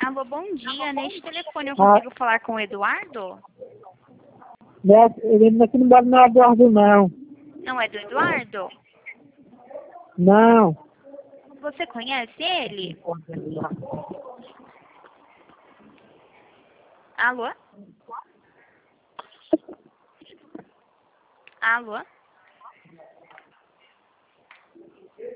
Alô, bom dia. Neste telefone eu consigo falar com o Eduardo? Ele aqui não mora no Eduardo, não. Não é do Eduardo? Não. Você conhece ele? Alô? Alô?